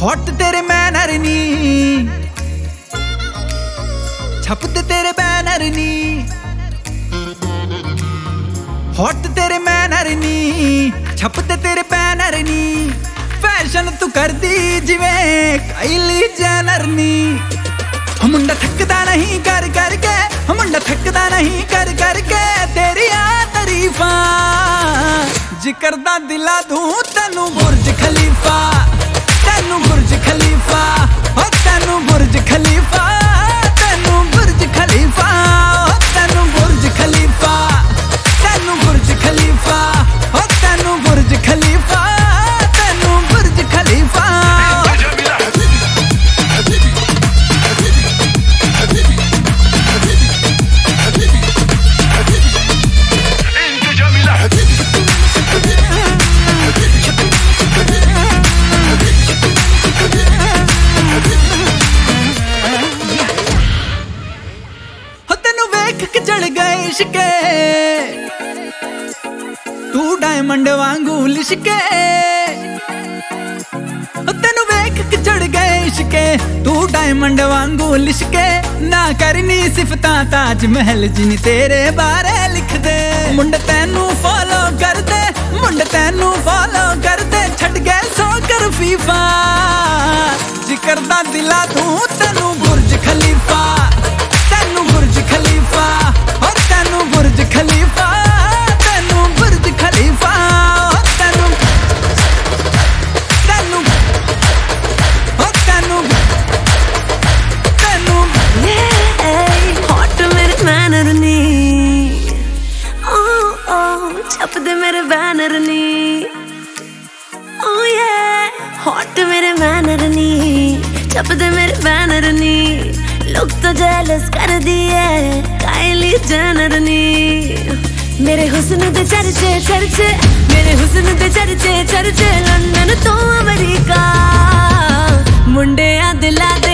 Hot तेरे manner नी, छपते तेरे बैनर नी, हॉट तेरे मैनर नी, छपते तेरे बैनर नी, फैशन तू कर दी जिवें काइली जेनर नी। मुंडा थकदा नहीं कर करके, मुंडा थकदा नहीं कर करके तेरी तारीफा, जिक्र दा दिला दूं तेनू बुर्ज खलीफा, तेनू बुर्ज खलीफा, ओ तेनू बुर्ज खलीफा, तेनू बुर्ज खलीफा, ओ तेनू बुर्ज खलीफा, तेनू बुर्ज खलीफा, ओ तेनू बुर्ज खलीफा, तेनू बुर्ज खलीफा। चढ़ गए इश्के तू डायमंड वांगू लिशके, तेनू वेख के चढ़ गए इश्के तू डायमंड वांगू लिशके, ना करनी सिफतां ताज महल जिनी तेरे बारे लिख दे। मुंड तेनू फॉलो कर दे, मुंड तेनू फॉलो कर दे, छड़ गए सो कर फीफा, जिक्र दा दिला दूं तेनू बुर्ज खलीफा, तेनू बुर्ज खलीफा, और तेनू बुर्ज खलीफा, तेनू बुर्ज खलीफा, तेनू तेनू और तेनू तेनू हॉट मेरे मैनर नी, ओ छप दे मेरे बैनर नी, ओ ये हॉट मेरे मैनर नी, छप दे मेरे बैनर नी, लोग तो जेलस कर दिए काइली जेनर नी। मेरे हुस्न दे चर्चे चर्चे, मेरे हुस्न दे चर्चे चर्चे, लंदन तो अमेरिका, मुंडे दिला दे